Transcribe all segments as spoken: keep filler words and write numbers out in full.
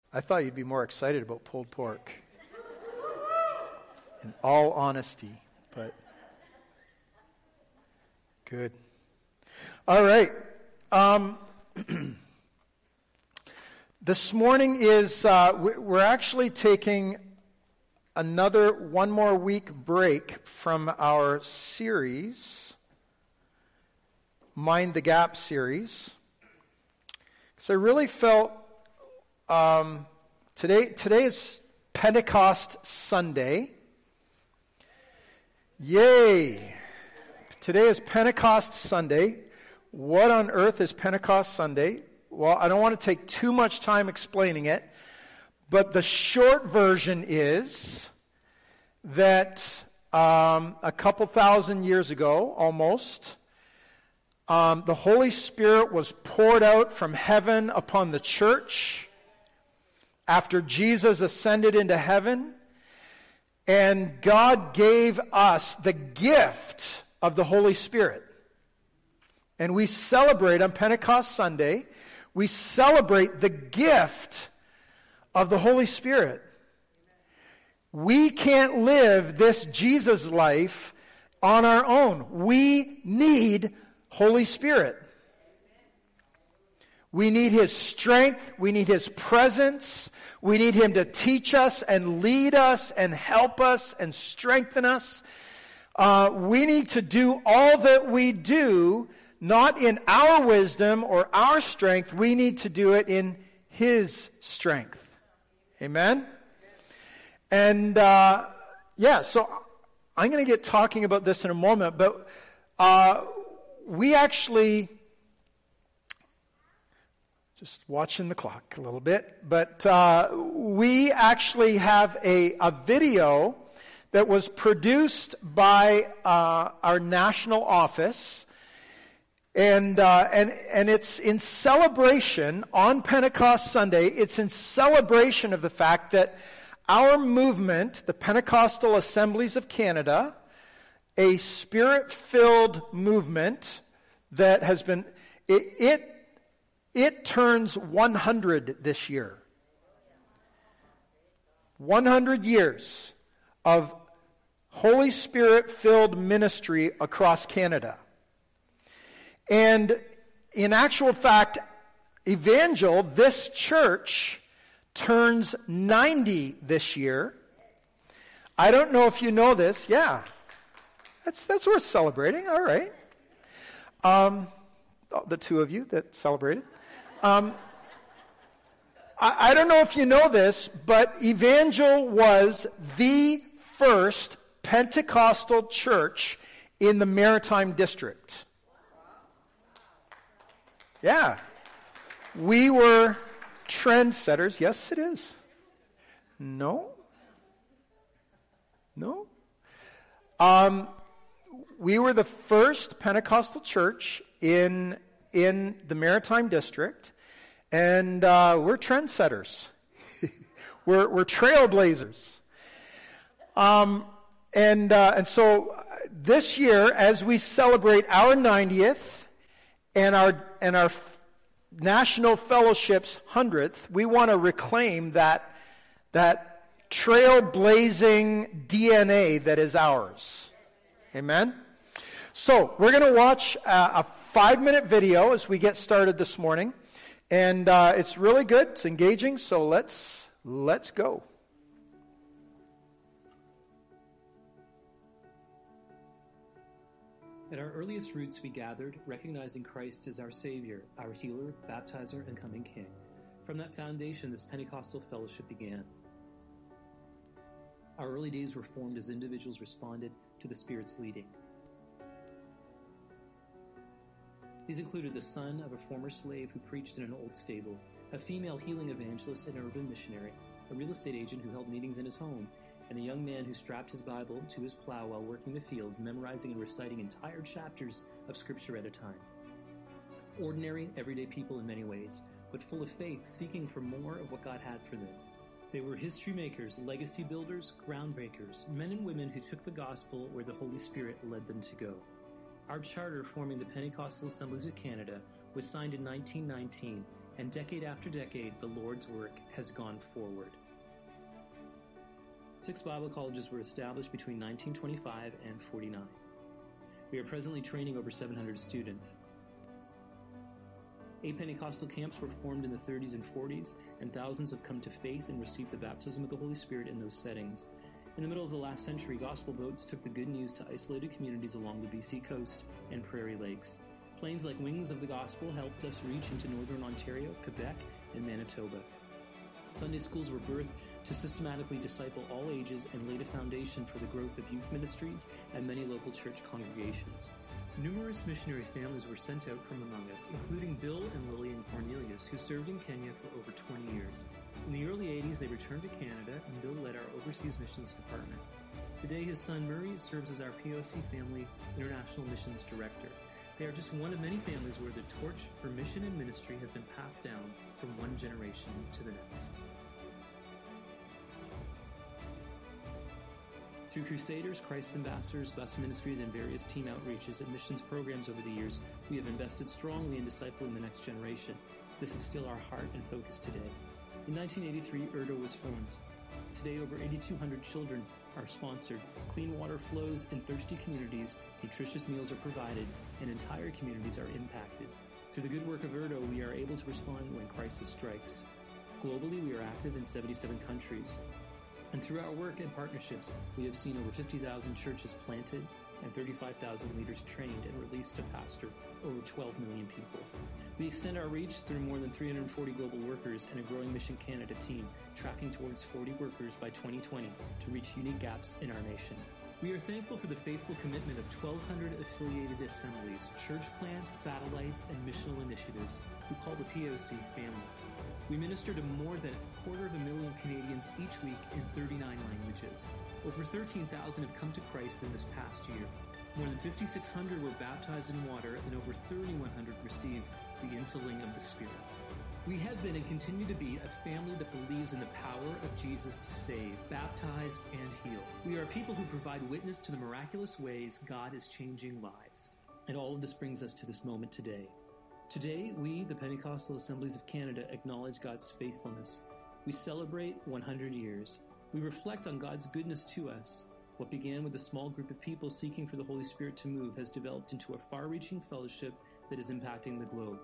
I thought you'd be more excited about pulled pork. In all honesty, but good. All right. Um, this morning is, uh, we're actually taking another one more week break from our series, Mind the Gap series. So I really felt um, today, today is Pentecost Sunday. Yay! Today is Pentecost Sunday. What on earth is Pentecost Sunday? Well, I don't want to take too much time explaining it, but the short version is that um, a couple thousand years ago, almost, um, the Holy Spirit was poured out from heaven upon the church after Jesus ascended into heaven. And God gave us the gift of the Holy Spirit. And we celebrate on Pentecost Sunday, we celebrate the gift of the Holy Spirit. We can't live this Jesus life on our own. We need Holy Spirit. We need His strength. We need His presence. We need Him to teach us and lead us and help us and strengthen us. Uh, we need to do all that we do, not in our wisdom or our strength. We need to do it in His strength. Amen? And, uh, yeah, so I'm going to get talking about this in a moment, but uh, we actually... Just watching the clock a little bit. But uh, we actually have a, a video that was produced by uh, our national office. And, uh, and, and it's in celebration on Pentecost Sunday. It's in celebration of the fact that our movement, the Pentecostal Assemblies of Canada, a spirit-filled movement that has been... it, it It turns one hundred this year. one hundred years of Holy Spirit-filled ministry across Canada. And in actual fact, Evangel, this church, turns ninety this year. I don't know if you know this. Yeah. That's, that's worth celebrating. All right. Um, the two of you that celebrated. Um, I, I don't know if you know this, but Evangel was the first Pentecostal church in the Maritime District. Yeah. We were trendsetters. Yes, it is. No? No? Um, we were the first Pentecostal church in in the Maritime District, and uh, we're trendsetters. we're, we're trailblazers. Um, and uh, and so this year, as we celebrate our ninetieth and our and our National Fellowship's hundredth, we want to reclaim that that trailblazing D N A that is ours. Amen? So we're going to watch uh, a five-minute video as we get started this morning, and uh, it's really good. It's engaging. So let's let's go. At our earliest roots, we gathered, recognizing Christ as our Savior, our Healer, Baptizer, and coming King. From that foundation, this Pentecostal fellowship began. Our early days were formed as individuals responded to the Spirit's leading. These included the son of a former slave who preached in an old stable, a female healing evangelist and urban missionary, a real estate agent who held meetings in his home, and a young man who strapped his Bible to his plow while working the fields, memorizing and reciting entire chapters of Scripture at a time. Ordinary, everyday people in many ways, but full of faith, seeking for more of what God had for them. They were history makers, legacy builders, groundbreakers, men and women who took the gospel where the Holy Spirit led them to go. Our charter forming the Pentecostal Assemblies of Canada was signed in nineteen nineteen, and decade after decade, the Lord's work has gone forward. Six Bible colleges were established between nineteen twenty-five and forty-nine. We are presently training over seven hundred students. Eight Pentecostal camps were formed in the thirties and forties, and thousands have come to faith and received the baptism of the Holy Spirit in those settings. In the middle of the last century, gospel boats took the good news to isolated communities along the B C coast and Prairie Lakes. Planes like Wings of the Gospel helped us reach into northern Ontario, Quebec, and Manitoba. Sunday schools were birthed to systematically disciple all ages and laid a foundation for the growth of youth ministries and many local church congregations. Numerous missionary families were sent out from among us, including Bill and Lillian Cornelius, who served in Kenya for over twenty years. In the early eighties, they returned to Canada, and Bill led our overseas missions department. Today, his son Murray serves as our P O C Family International Missions Director. They are just one of many families where the torch for mission and ministry has been passed down from one generation to the next. Through Crusaders, Christ's Ambassadors, bus ministries, and various team outreaches and missions programs over the years, we have invested strongly in discipling the next generation. This is still our heart and focus today. In nineteen eighty-three, U R D O was formed. Today, over eighty-two hundred children are sponsored, clean water flows in thirsty communities, nutritious meals are provided, and entire communities are impacted. Through the good work of U R D O, we are able to respond when crisis strikes. Globally, we are active in seventy-seven countries. And through our work and partnerships, we have seen over fifty thousand churches planted and thirty-five thousand leaders trained and released to pastor over twelve million people. We extend our reach through more than three hundred forty global workers and a growing Mission Canada team, tracking towards forty workers by twenty twenty to reach unique gaps in our nation. We are thankful for the faithful commitment of twelve hundred affiliated assemblies, church plants, satellites, and missional initiatives who call the P O C family. We minister to more than a quarter of a million Canadians each week in thirty-nine languages. Over thirteen thousand have come to Christ in this past year. More than fifty-six hundred were baptized in water, and over thirty-one hundred received the infilling of the Spirit. We have been and continue to be a family that believes in the power of Jesus to save, baptize, and heal. We are people who provide witness to the miraculous ways God is changing lives. And all of this brings us to this moment today. Today, we, the Pentecostal Assemblies of Canada, acknowledge God's faithfulness. We celebrate one hundred years. We reflect on God's goodness to us. What began with a small group of people seeking for the Holy Spirit to move has developed into a far-reaching fellowship that is impacting the globe.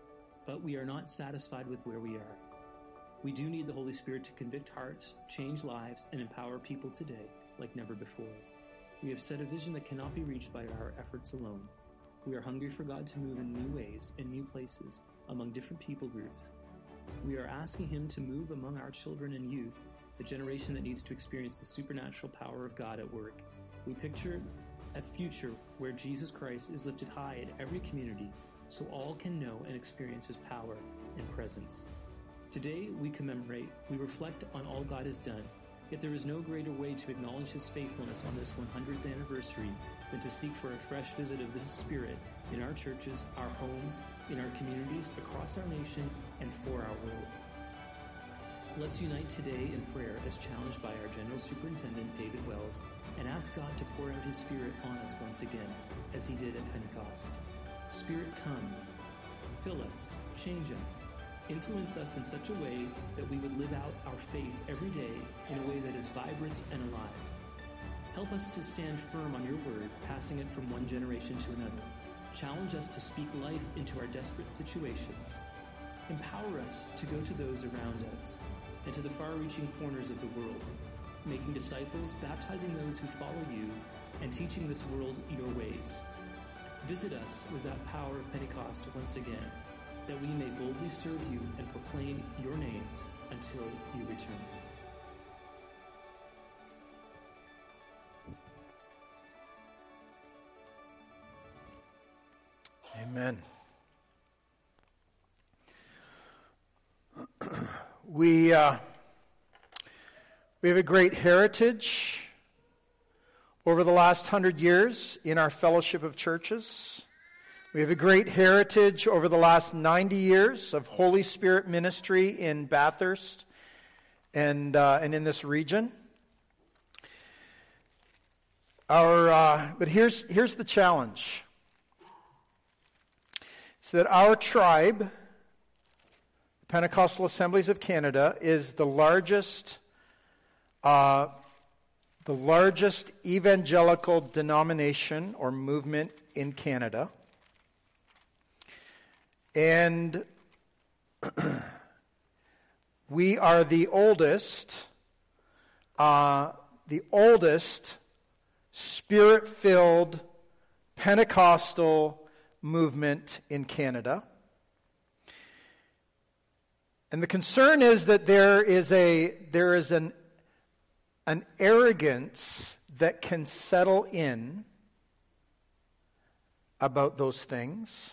But we are not satisfied with where we are. We do need the Holy Spirit to convict hearts, change lives, and empower people today like never before. We have set a vision that cannot be reached by our efforts alone. We are hungry for God to move in new ways and new places among different people groups. We are asking Him to move among our children and youth, a generation that needs to experience the supernatural power of God at work. We picture a future where Jesus Christ is lifted high in every community so all can know and experience His power and presence. Today we commemorate, we reflect on all God has done, yet there is no greater way to acknowledge His faithfulness on this one hundredth anniversary than to seek for a fresh visit of His Spirit in our churches, our homes, in our communities, across our nation, and for our world. Let's unite today in prayer as challenged by our General Superintendent, David Wells, and ask God to pour out His Spirit on us once again, as He did at Pentecost. Spirit, come, fill us, change us, influence us in such a way that we would live out our faith every day in a way that is vibrant and alive. Help us to stand firm on your word, passing it from one generation to another. Challenge us to speak life into our desperate situations. Empower us to go to those around us and to the far-reaching corners of the world, making disciples, baptizing those who follow you, and teaching this world your ways. Visit us with that power of Pentecost once again, that we may boldly serve you and proclaim your name until you return. Amen. We uh, we have a great heritage over the last hundred years in our fellowship of churches. We have a great heritage over the last ninety years of Holy Spirit ministry in Bathurst and uh, and in this region. Our uh, but here's here's the challenge. It's that our tribe Pentecostal Assemblies of Canada is the largest, uh, the largest evangelical denomination or movement in Canada. And we are the oldest, uh, the oldest Spirit-filled Pentecostal movement in Canada. And the concern is that there is a there is an an arrogance that can settle in about those things,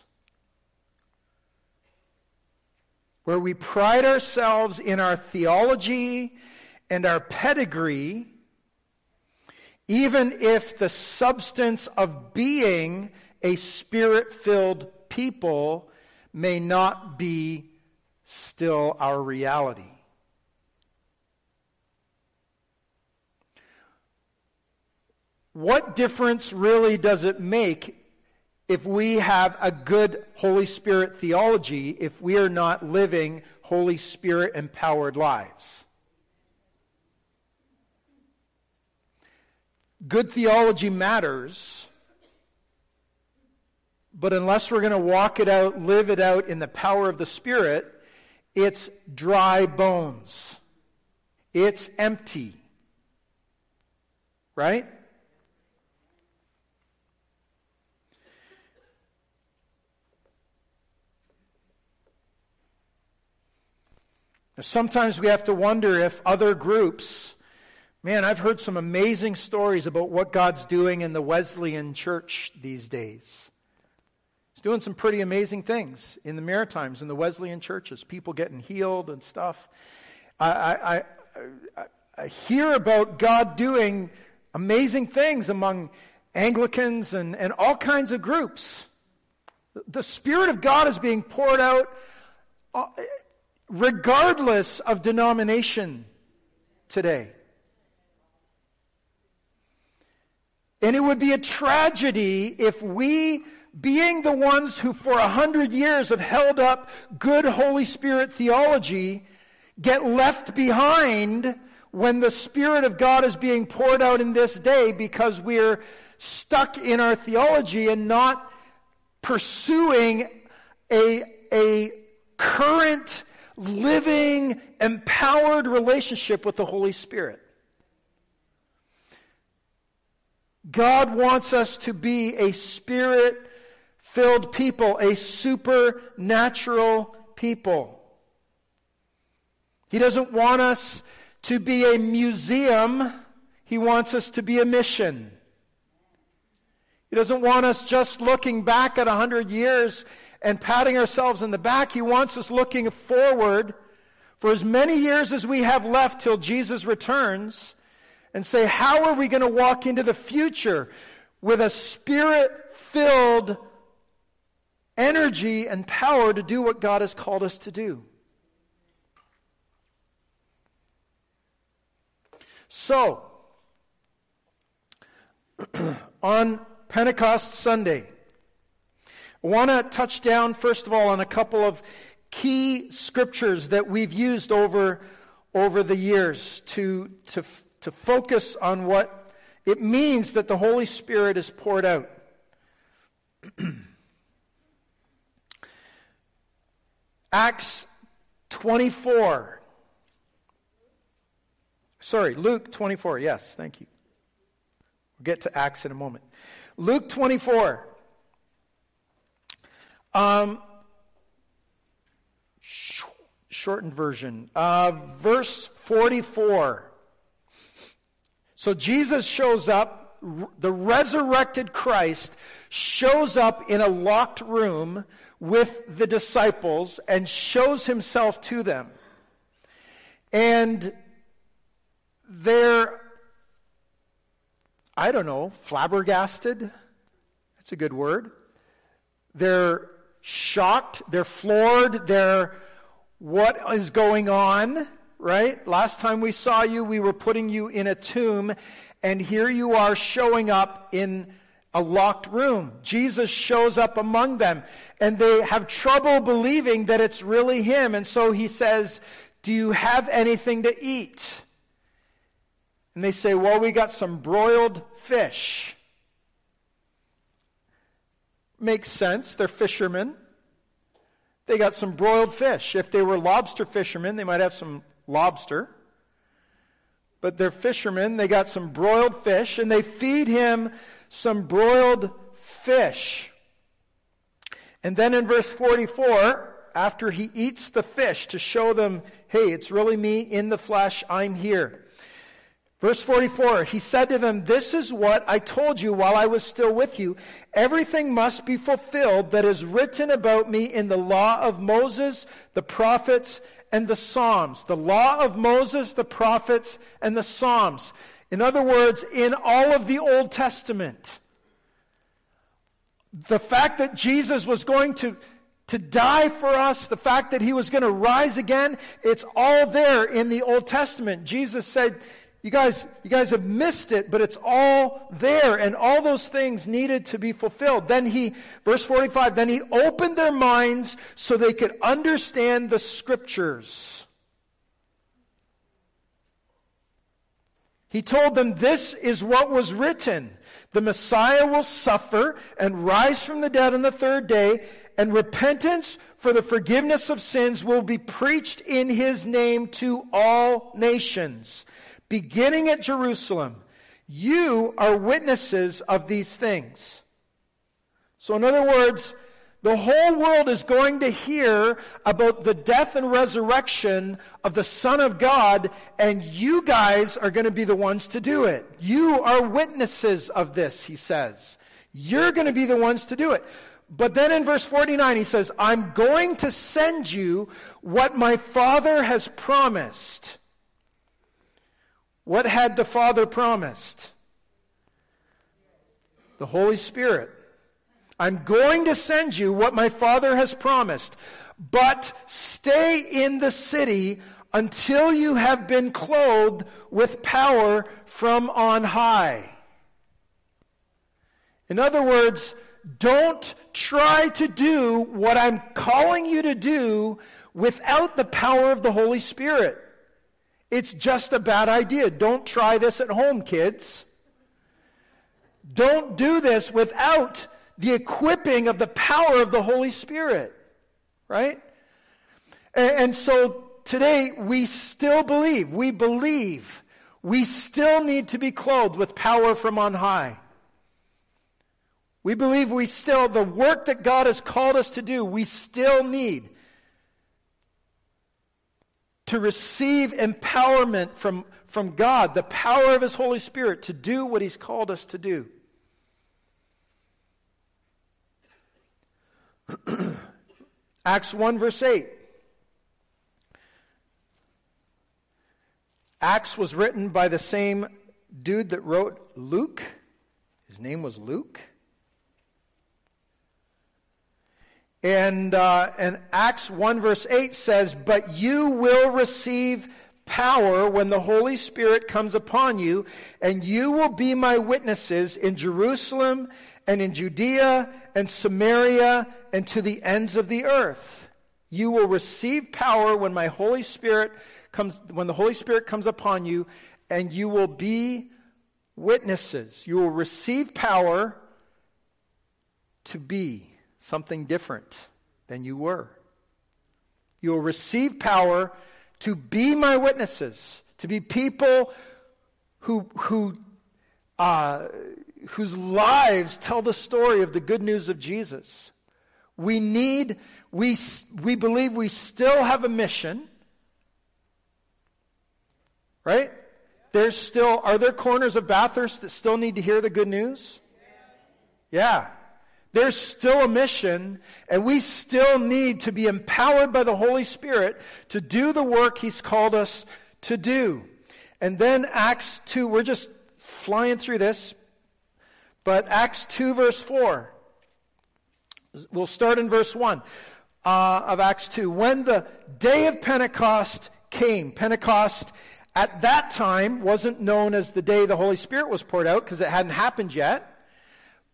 where we pride ourselves in our theology and our pedigree, even if the substance of being a Spirit-filled people may not be still our reality. What difference really does it make if we have a good Holy Spirit theology if we are not living Holy Spirit-empowered lives? Good theology matters, but unless we're going to walk it out, live it out in the power of the Spirit, it's dry bones. It's empty. Right? Sometimes we have to wonder if other groups, man, I've heard some amazing stories about what God's doing in the Wesleyan church these days. He's doing some pretty amazing things in the Maritimes, in the Wesleyan churches, people getting healed and stuff. I, I, I, I hear about God doing amazing things among Anglicans and, and all kinds of groups. The Spirit of God is being poured out regardless of denomination today. And it would be a tragedy if we, being the ones who for a hundred years have held up good Holy Spirit theology, get left behind when the Spirit of God is being poured out in this day because we're stuck in our theology and not pursuing a, a current, living, empowered relationship with the Holy Spirit. God wants us to be a Spirit-filled people, a supernatural people. He doesn't want us to be a museum. He wants us to be a mission. He doesn't want us just looking back at a hundred years and patting ourselves in the back. He wants us looking forward for as many years as we have left till Jesus returns and say, how are we going to walk into the future with a Spirit-filled energy and power to do what God has called us to do? So, on Pentecost Sunday, I want to touch down, first of all, on a couple of key scriptures that we've used over, over the years to, to, to focus on what it means that the Holy Spirit is poured out. Acts twenty-four. Sorry, Luke twenty-four. Yes, thank you. We'll get to Acts in a moment. Luke twenty-four. Um, sh- shortened version. Uh, verse forty-four. So Jesus shows up, r- the resurrected Christ shows up in a locked room with the disciples and shows himself to them. And they're, I don't know, flabbergasted. That's a good word. They're shocked, they're floored, they're, what is going on, right? Last time we saw you, we were putting you in a tomb, and here you are showing up in a locked room. Jesus shows up among them, and they have trouble believing that it's really him. And so he says, do you have anything to eat? And they say, well, we got some broiled fish. Makes sense. They're fishermen. They got some broiled fish. If they were lobster fishermen, they might have some lobster. But they're fishermen. They got some broiled fish, and they feed him some broiled fish. And then in verse forty-four, after he eats the fish to show them, hey, it's really me in the flesh, I'm here. Verse forty-four, he said to them, this is what I told you while I was still with you. Everything must be fulfilled that is written about me in the law of Moses, the prophets, and the Psalms. The law of Moses, the prophets, and the Psalms. In other words, in all of the Old Testament. The fact that Jesus was going to, to die for us, the fact that he was going to rise again, it's all there in the Old Testament. Jesus said, You guys, you guys have missed it, but it's all there, and all those things needed to be fulfilled. Then he, verse forty-five, then he opened their minds so they could understand the Scriptures. He told them, this is what was written. The Messiah will suffer and rise from the dead on the third day, and repentance for the forgiveness of sins will be preached in his name to all nations, beginning at Jerusalem. You are witnesses of these things. So in other words, the whole world is going to hear about the death and resurrection of the Son of God, and you guys are going to be the ones to do it. You are witnesses of this, he says. You're going to be the ones to do it. But then in verse forty-nine, he says, I'm going to send you what my Father has promised. What had the Father promised? The Holy Spirit. I'm going to send you what my Father has promised, but stay in the city until you have been clothed with power from on high. In other words, don't try to do what I'm calling you to do without the power of the Holy Spirit. It's just a bad idea. Don't try this at home, kids. Don't do this without the equipping of the power of the Holy Spirit. Right? And, and so today we still believe, we believe, we still need to be clothed with power from on high. We believe we still, the work that God has called us to do, we still need to receive empowerment from, from God, the power of his Holy Spirit to do what he's called us to do. Acts one verse eight. Acts was written by the same dude that wrote Luke. His name was Luke. And, uh, and Acts one verse eight says, but you will receive power when the Holy Spirit comes upon you, and you will be my witnesses in Jerusalem and in Judea and Samaria and to the ends of the earth. You will receive power when my Holy Spirit comes, when the Holy Spirit comes upon you, and you will be witnesses. You will receive power to be something different than you were. You will receive power to be my witnesses, to be people who who uh, whose lives tell the story of the good news of Jesus. We need, we we believe we still have a mission, right? There's still, are there corners of Bathurst that still need to hear the good news? Yeah. There's still a mission, and we still need to be empowered by the Holy Spirit to do the work he's called us to do. And then Acts two, we're just flying through this, but Acts two verse four. We'll start in verse one uh, of Acts two. When the day of Pentecost came, Pentecost at that time wasn't known as the day the Holy Spirit was poured out because it hadn't happened yet.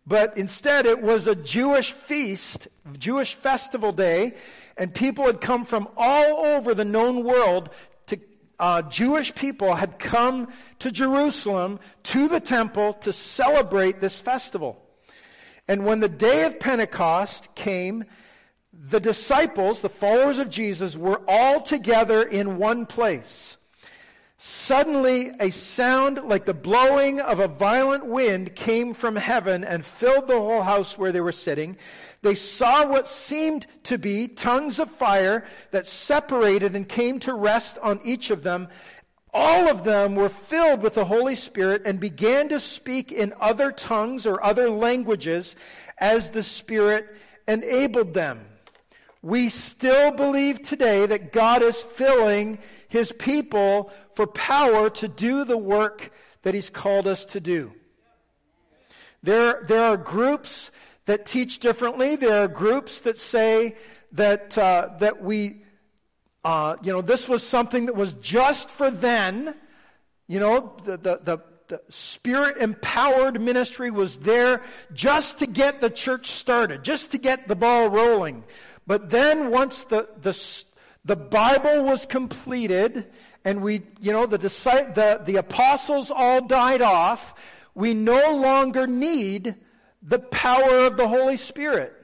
But instead it was a Jewish feast, Jewish festival day, and people had come from all over the known world. To uh, Jewish people had come to Jerusalem, to the temple, to celebrate this festival. And when the day of Pentecost came, the disciples, the followers of Jesus, were all together in one place. Suddenly, a sound like the blowing of a violent wind came from heaven and filled the whole house where they were sitting. They saw what seemed to be tongues of fire that separated and came to rest on each of them. All of them were filled with the Holy Spirit and began to speak in other tongues or other languages as the Spirit enabled them. We still believe today that God is filling His people for power to do the work that He's called us to do. There, there are groups that teach differently. There are groups that say that uh, that we, uh, you know, this was something that was just for then. You know, the the the, the Spirit-empowered ministry was there just to get the church started, just to get the ball rolling. But then once the the the Bible was completed, and we, you know, the the the apostles all died off, we no longer need the power of the Holy Spirit.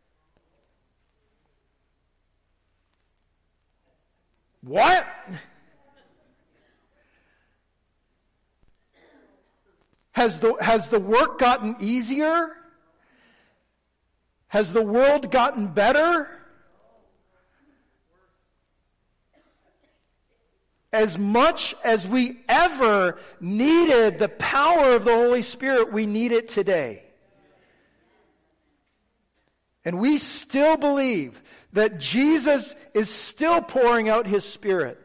What? Has the has the work gotten easier? Has the world gotten better? As much as we ever needed the power of the Holy Spirit, we need it today. And we still believe that Jesus is still pouring out His Spirit.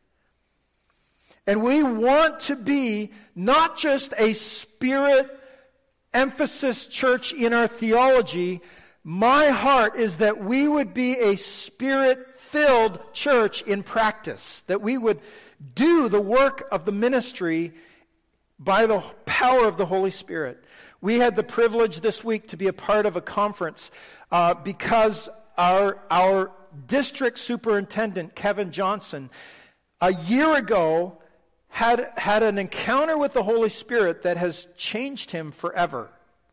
And we want to be not just a Spirit emphasis church in our theology. My heart is that we would be a Spirit-filled church in practice. That we would do the work of the ministry by the power of the Holy Spirit. We had the privilege this week to be a part of a conference uh, because our our district superintendent, Kevin Johnson, a year ago had had an encounter with the Holy Spirit that has changed him forever.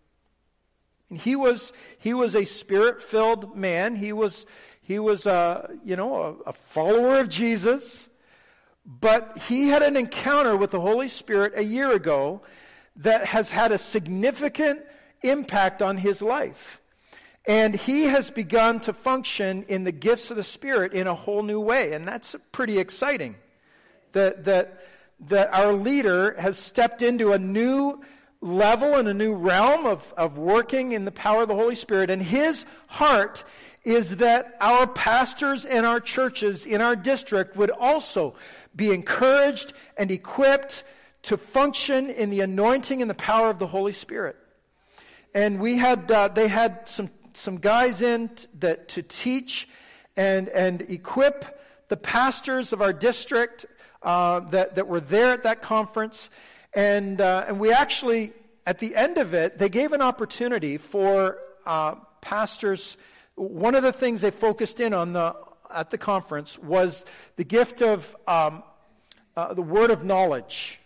And he was he was a Spirit-filled man. He was he was a you know a, a follower of Jesus, but he had an encounter with the Holy Spirit a year ago that has had a significant impact on his life. And he has begun to function in the gifts of the Spirit in a whole new way. And that's pretty exciting. That that that our leader has stepped into a new level and a new realm of, of working in the power of the Holy Spirit. And his heart is that our pastors and our churches in our district would also be encouraged and equipped to function in the anointing and the power of the Holy Spirit. And we had, uh, they had some, some guys in t- that to teach and, and equip the pastors of our district uh, that, that were there at that conference. And, uh, and we actually, at the end of it, they gave an opportunity for uh, pastors. One of the things they focused in on the at the conference was the gift of um, uh, the word of knowledge.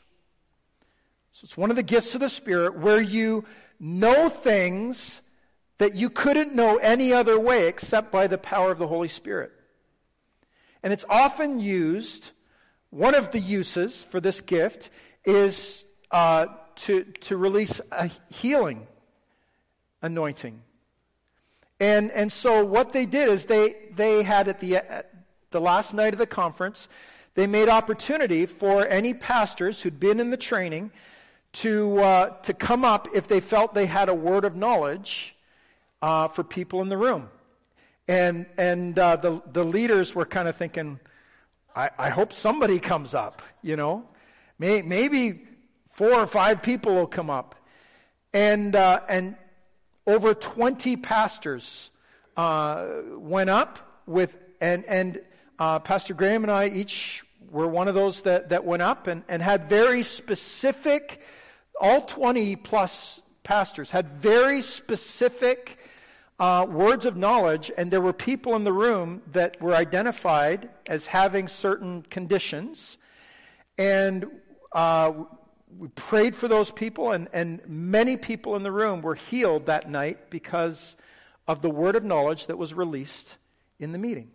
So it's one of the gifts of the Spirit where you know things that you couldn't know any other way except by the power of the Holy Spirit. And it's often used, one of the uses for this gift is uh, to, to release a healing anointing. And and so what they did is they, they had at the, at the last night of the conference, they made opportunity for any pastors who'd been in the training to uh, to come up if they felt they had a word of knowledge uh, for people in the room. And and uh, the the leaders were kind of thinking, I, I hope somebody comes up, you know. May, maybe four or five people will come up. And uh, and over twenty pastors uh, went up with, and, and uh, Pastor Graham and I each were one of those that, that went up and, and had very specific, all twenty plus pastors, had very specific uh, words of knowledge, and there were people in the room that were identified as having certain conditions. And uh, we prayed for those people, and, and many people in the room were healed that night because of the word of knowledge that was released in the meeting.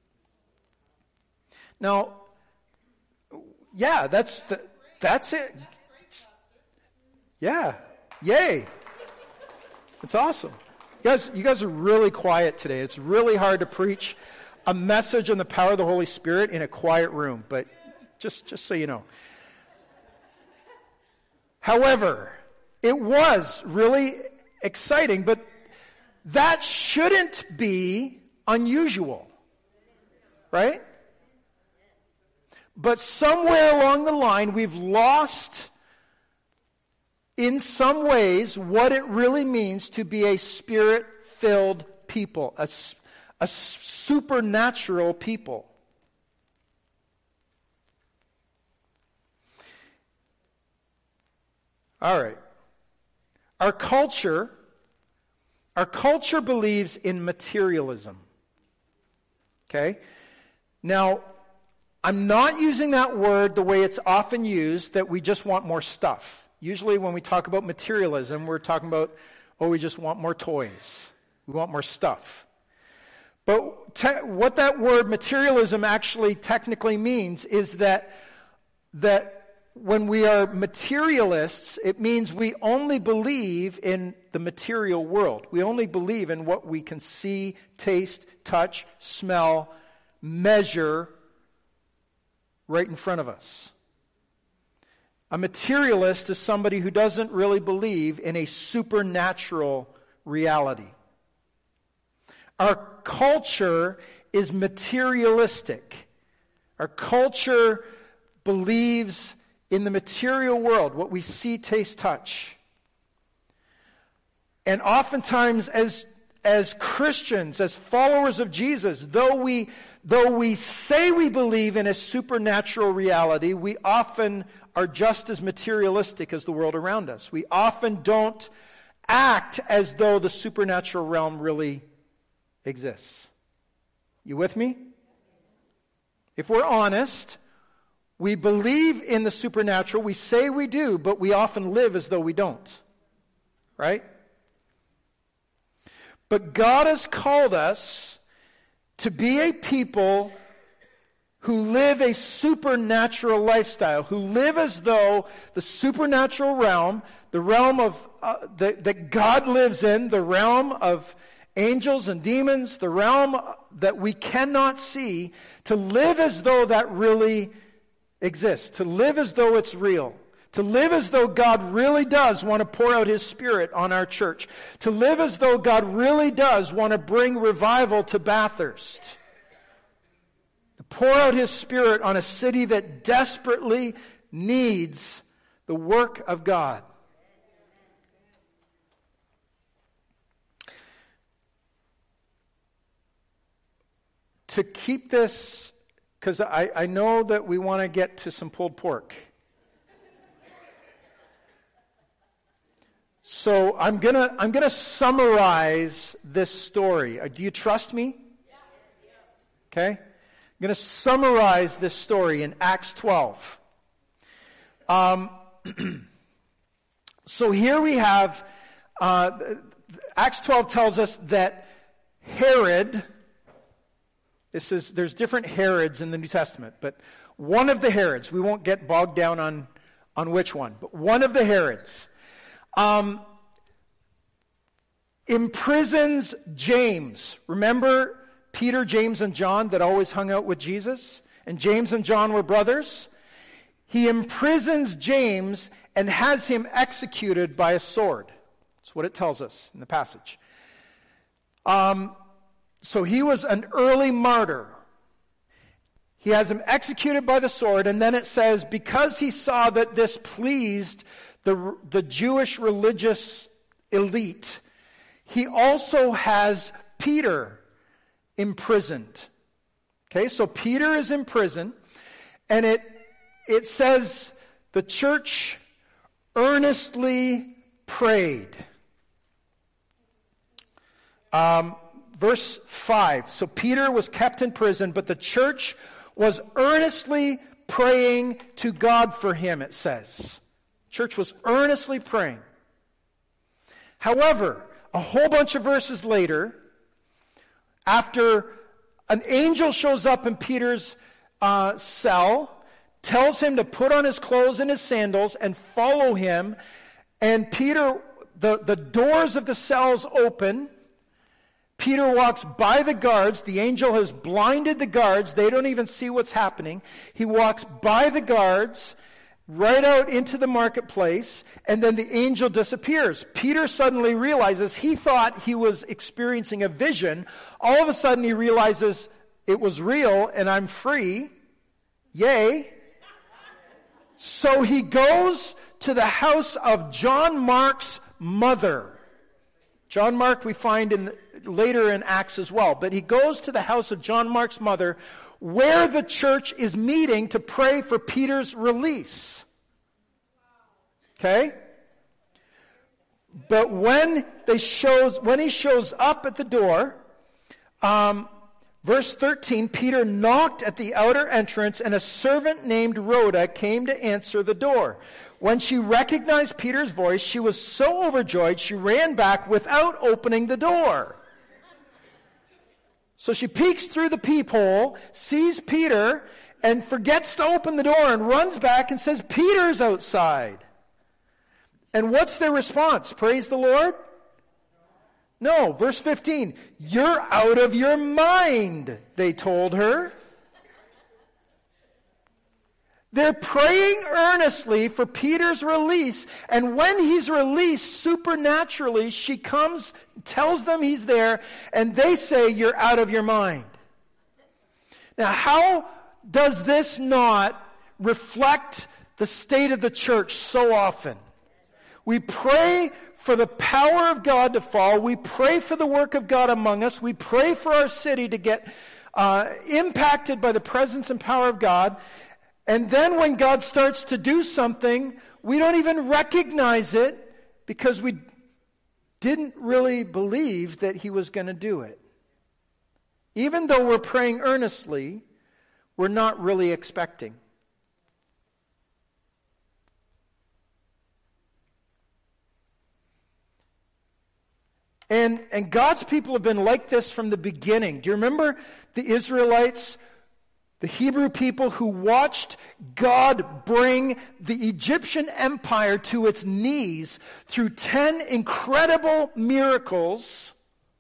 Now, yeah, that's the, that's it. It's, yeah, yay! It's awesome. You guys, you guys are really quiet today. It's really hard to preach a message on the power of the Holy Spirit in a quiet room, but just, just so you know. However, it was really exciting, but that shouldn't be unusual, right? But somewhere along the line, we've lost, in some ways, what it really means to be a spirit-filled people, a, a supernatural people. All right. Our culture, our culture believes in materialism. Okay? Now, I'm not using that word the way it's often used, that we just want more stuff. Usually when we talk about materialism, we're talking about, oh, we just want more toys. We want more stuff. But te- what that word materialism actually technically means is that, that when we are materialists, it means we only believe in the material world. We only believe in what we can see, taste, touch, smell, measure right in front of us. A materialist is somebody who doesn't really believe in a supernatural reality. Our culture is materialistic. Our culture believes in the material world, what we see, taste, touch. And oftentimes as as Christians, as followers of Jesus, though we though we say we believe in a supernatural reality, we often are just as materialistic as the world around us. We often don't act as though the supernatural realm really exists. You with me? If we're honest, we believe in the supernatural. We say we do, but we often live as though we don't. Right? But God has called us to be a people who live a supernatural lifestyle, who live as though the supernatural realm, the realm of uh, that, that God lives in, the realm of angels and demons, the realm that we cannot see, to live as though that really exists, to live as though it's real. To live as though God really does want to pour out His Spirit on our church. To live as though God really does want to bring revival to Bathurst. To pour out His Spirit on a city that desperately needs the work of God. To keep this, because I, I know that we want to get to some pulled pork. So I'm gonna I'm gonna summarize this story. Do you trust me? Okay, I'm gonna summarize this story in Acts twelve. Um, so here we have uh, Acts twelve tells us that Herod. This is there's different Herods in the New Testament, but one of the Herods. We won't get bogged down on on which one, but one of the Herods. Um, imprisons James. Remember Peter, James, and John that always hung out with Jesus? And James and John were brothers? He imprisons James and has him executed by a sword. That's what it tells us in the passage. Um, so he was an early martyr. He has him executed by the sword, and then it says, because he saw that this pleased the, the Jewish religious elite, he also has Peter imprisoned. Okay, so Peter is in prison, and it it says the church earnestly prayed. Um, verse five. So Peter was kept in prison, but the church was earnestly praying to God for him, it says. Church was earnestly praying. However, a whole bunch of verses later, after an angel shows up in Peter's uh, cell, tells him to put on his clothes and his sandals and follow him, and Peter, the, the doors of the cells open. Peter walks by the guards. The angel has blinded the guards. They don't even see what's happening. He walks by the guards right out into the marketplace, and then the angel disappears. Peter suddenly realizes he thought he was experiencing a vision. All of a sudden he realizes it was real and I'm free. Yay. So he goes to the house of John Mark's mother. John Mark we find in later in Acts as well. But he goes to the house of John Mark's mother, where the church is meeting to pray for Peter's release. Okay? But when they shows when he shows up at the door, um, verse thirteen, Peter knocked at the outer entrance, and a servant named Rhoda came to answer the door. When she recognized Peter's voice, she was so overjoyed, she ran back without opening the door. So she peeks through the peephole, sees Peter, and forgets to open the door and runs back and says, Peter's outside. And what's their response? Praise the Lord? No. Verse fifteen, you're out of your mind, they told her. They're praying earnestly for Peter's release, and when he's released supernaturally, she comes, tells them he's there, and they say, you're out of your mind. Now, how does this not reflect the state of the church so often? We pray for the power of God to fall. We pray for the work of God among us. We pray for our city to get uh, impacted by the presence and power of God. And then when God starts to do something, we don't even recognize it because we didn't really believe that he was going to do it. Even though we're praying earnestly, we're not really expecting. And, and God's people have been like this from the beginning. Do you remember the Israelites, the Hebrew people who watched God bring the Egyptian empire to its knees through ten incredible miracles?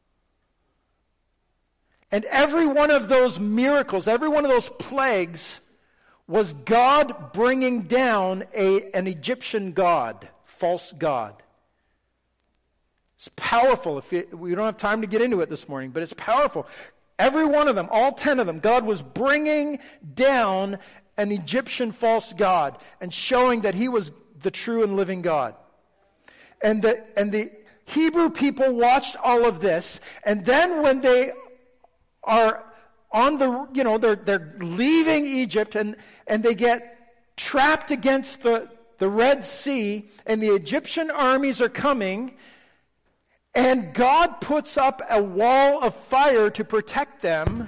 And every one of those miracles, every one of those plagues was God bringing down a, an Egyptian god, false god. It's powerful. If you, we don't have time to get into it this morning, but it's powerful. Every one of them, all ten of them, God was bringing down an Egyptian false god and showing that he was the true and living God. And the, and the Hebrew people watched all of this, and then when they are on the, you know, they're, they're leaving Egypt and, and they get trapped against the, the Red Sea, and the Egyptian armies are coming, and God puts up a wall of fire to protect them,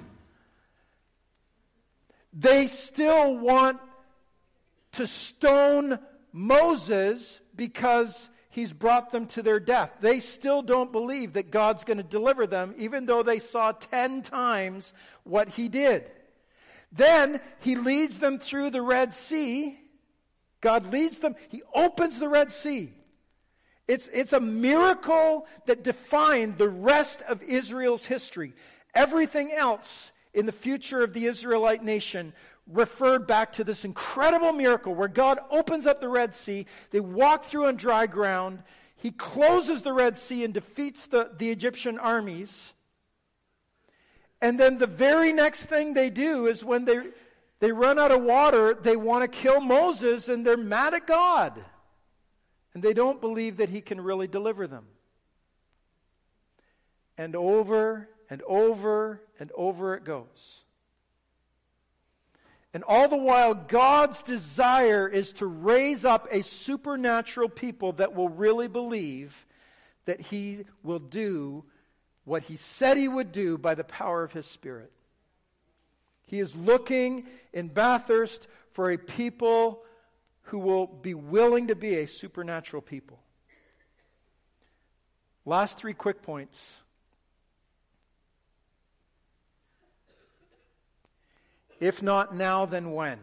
they still want to stone Moses because he's brought them to their death. They still don't believe that God's going to deliver them, even though they saw ten times what he did. Then he leads them through the Red Sea. God leads them. He opens the Red Sea. It's, it's a miracle that defined the rest of Israel's history. Everything else in the future of the Israelite nation referred back to this incredible miracle where God opens up the Red Sea. They walk through on dry ground. He closes the Red Sea and defeats the, the Egyptian armies. And then the very next thing they do is when they, they run out of water, they want to kill Moses, and they're mad at God. And they don't believe that he can really deliver them. And over and over and over it goes. And all the while, God's desire is to raise up a supernatural people that will really believe that He will do what He said He would do by the power of His Spirit. He is looking in Bathurst for a people who will be willing to be a supernatural people. Last three quick points. If not now, then when?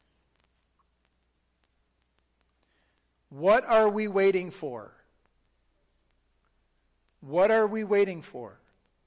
What are we waiting for? What are we waiting for?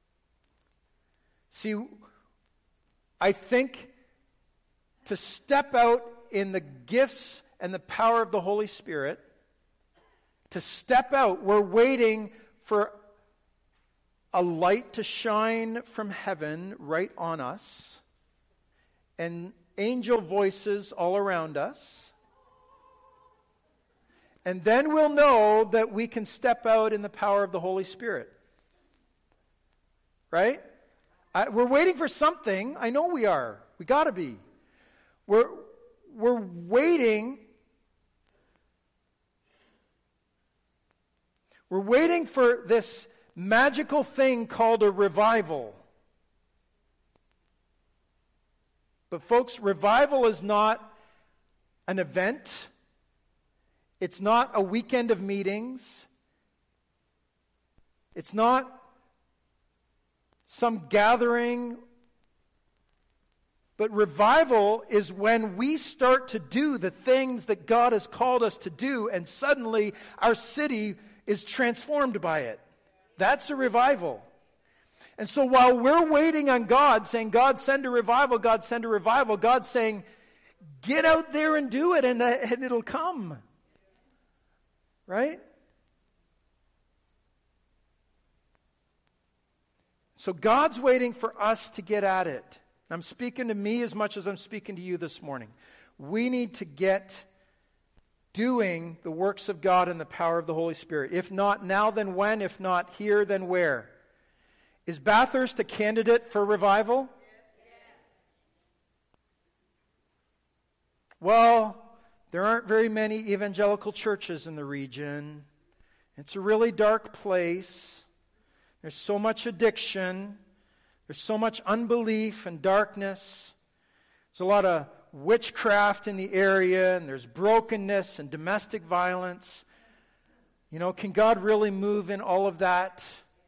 See, I think to step out in the gifts and the power of the Holy Spirit, to step out, we're waiting for a light to shine from heaven right on us, and angel voices all around us. And then we'll know that we can step out in the power of the Holy Spirit. Right? I, we're waiting for something. I know we are. We got to be. We're, we're waiting. We're waiting for this magical thing called a revival. But folks, revival is not an event. It's not a weekend of meetings. It's not some gathering. But revival is when we start to do the things that God has called us to do, and suddenly our city is transformed by it. That's a revival. And so while we're waiting on God, saying, God, send a revival, God, send a revival, God's saying, get out there and do it, and, uh, and it'll come. Right? So God's waiting for us to get at it. I'm speaking to me as much as I'm speaking to you this morning. We need to get doing the works of God and the power of the Holy Spirit. If not now, then when? If not here, then where? Is Bathurst a candidate for revival? Well, there aren't very many evangelical churches in the region. It's a really dark place. There's so much addiction. There's so much unbelief and darkness. There's a lot of witchcraft in the area, and there's brokenness and domestic violence. You know, can God really move in all of that?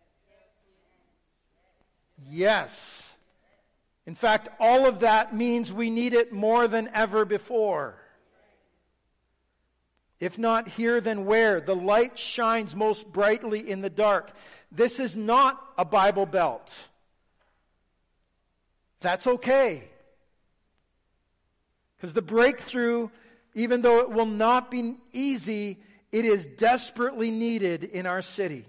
Yes. In fact, all of that means we need it more than ever before. If not here, then where? The light shines most brightly in the dark. This is not a Bible Belt. That's okay. Because the breakthrough, even though it will not be easy, it is desperately needed in our city.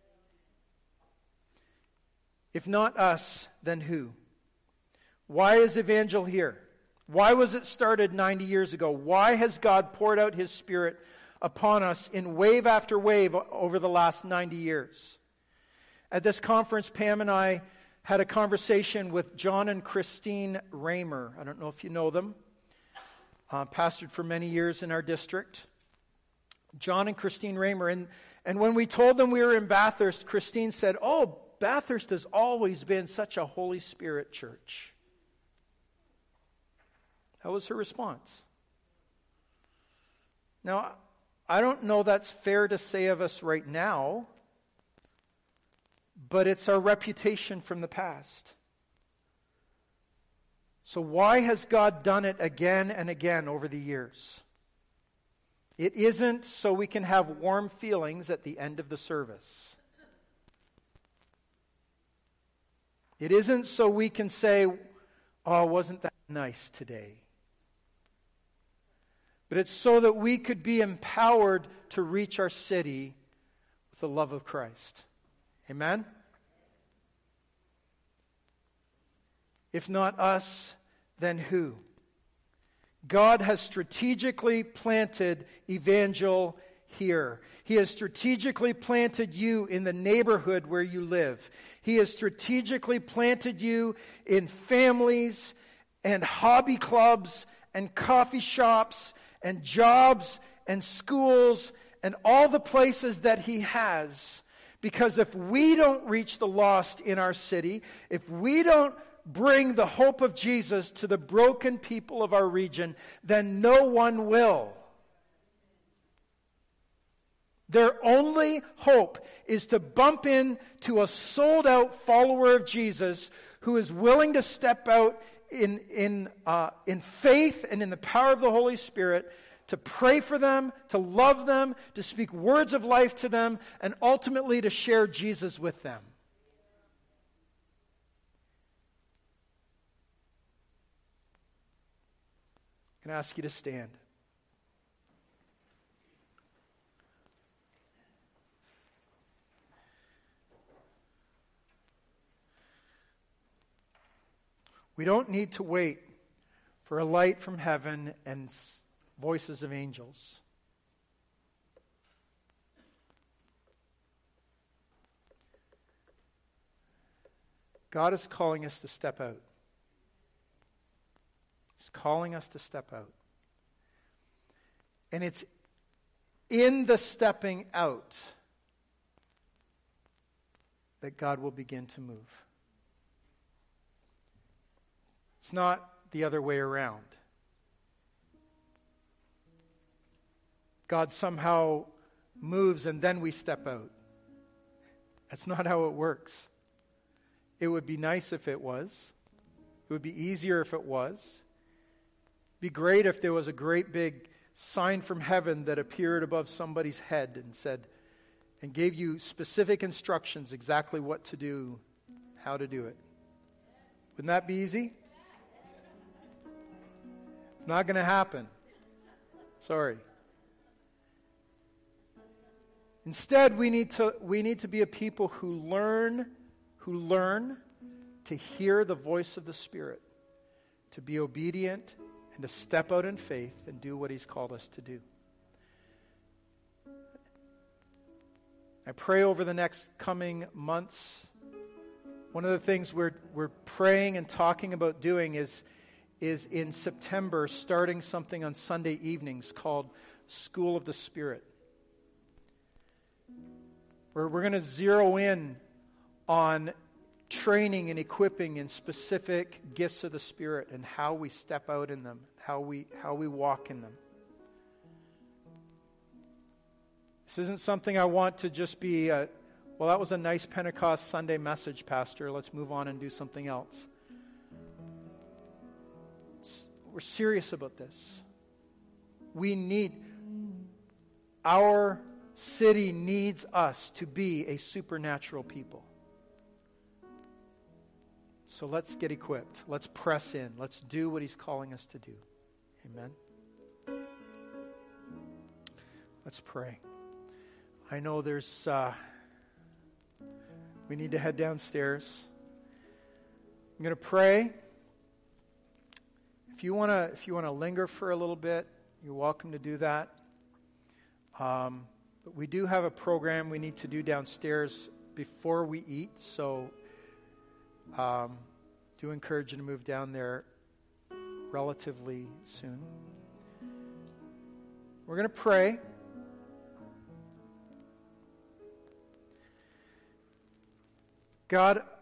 If not us, then who? Why is Evangel here? Why was it started ninety years ago? Why has God poured out His Spirit upon us in wave after wave over the last ninety years? At this conference, Pam and I had a conversation with John and Christine Raymer. I don't know if you know them. Uh, pastored for many years in our district. John and Christine Raymer. And, and when we told them we were in Bathurst, Christine said, oh, Bathurst has always been such a Holy Spirit church. That was her response. Now, I don't know that's fair to say of us right now, but it's our reputation from the past. So why has God done it again and again over the years? It isn't so we can have warm feelings at the end of the service. It isn't so we can say, oh, wasn't that nice today? But it's so that we could be empowered to reach our city with the love of Christ. Amen? If not us, then who? God has strategically planted Evangel here. He has strategically planted you in the neighborhood where you live. He has strategically planted you in families and hobby clubs and coffee shops and jobs and schools and all the places that he has. Because if we don't reach the lost in our city, if we don't bring the hope of Jesus to the broken people of our region, then no one will. Their only hope is to bump into a sold-out follower of Jesus who is willing to step out in, in, uh, in faith and in the power of the Holy Spirit to pray for them, to love them, to speak words of life to them, and ultimately to share Jesus with them. I'm going to ask you to stand. We don't need to wait for a light from heaven and voices of angels. God is calling us to step out. He's calling us to step out. And it's in the stepping out that God will begin to move. It's not the other way around. God somehow moves and then we step out. That's not how it works. It would be nice if it was. It would be easier if it was. It'd be great if there was a great big sign from heaven that appeared above somebody's head and said, and gave you specific instructions exactly what to do, how to do it. Wouldn't that be easy? It's not going to happen. Sorry. Instead, we need to we need to be a people who learn who learn to hear the voice of the Spirit, to be obedient and to step out in faith and do what He's called us to do. I pray over the next coming months. One of the things we're we're praying and talking about doing is is in September starting something on Sunday evenings called School of the Spirit. Where we're going to zero in on training and equipping in specific gifts of the Spirit and how we step out in them, how we how we walk in them. This isn't something I want to just be, a, well, that was a nice Pentecost Sunday message, Pastor. Let's move on and do something else. We're serious about this. We need, our city needs us to be a supernatural people. So let's get equipped. Let's press in. Let's do what He's calling us to do. Amen. Let's pray. I know there's, uh, we need to head downstairs. I'm going to pray. If you want to, if you want to linger for a little bit, you're welcome to do that. Um, but we do have a program we need to do downstairs before we eat, so um, do encourage you to move down there relatively soon. We're going to pray. God,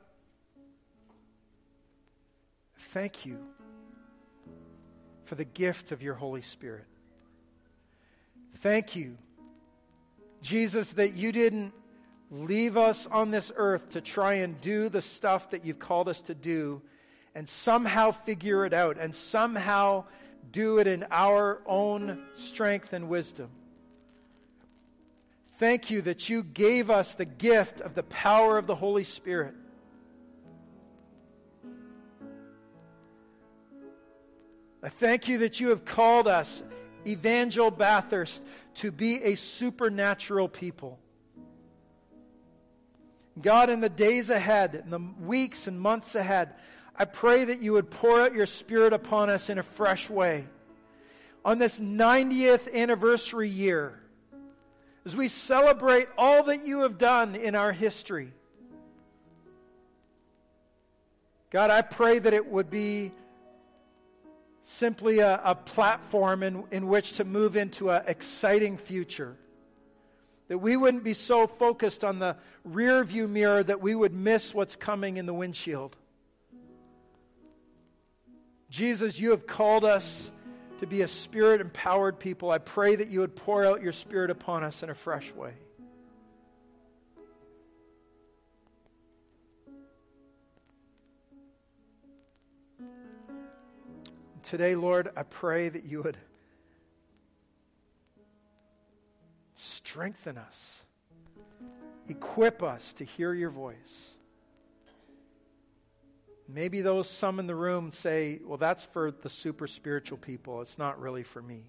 thank you for the gift of your Holy Spirit. Thank you, Jesus, that you didn't leave us on this earth to try and do the stuff that you've called us to do and somehow figure it out and somehow do it in our own strength and wisdom. Thank you that you gave us the gift of the power of the Holy Spirit. I thank you that you have called us, Evangel Bathurst, to be a supernatural people. God, in the days ahead, in the weeks and months ahead, I pray that you would pour out your Spirit upon us in a fresh way. On this ninetieth anniversary year, as we celebrate all that you have done in our history, God, I pray that it would be simply a, a platform in, in which to move into an exciting future. That we wouldn't be so focused on the rear view mirror that we would miss what's coming in the windshield. Jesus, you have called us to be a Spirit-empowered people. I pray that you would pour out your Spirit upon us in a fresh way. Today, Lord, I pray that you would strengthen us, equip us to hear your voice. Maybe those some in the room say, well, that's for the super spiritual people. It's not really for me.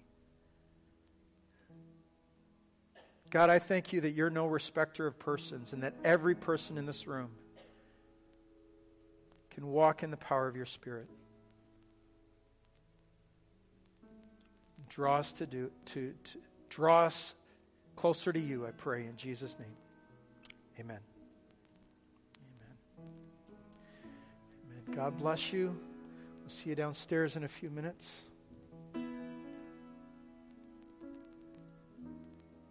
God, I thank you that you're no respecter of persons and that every person in this room can walk in the power of your Spirit. Draw us to do to, to draw us closer to you, I pray in Jesus' name. Amen. Amen. Amen. God bless you. We'll see you downstairs in a few minutes.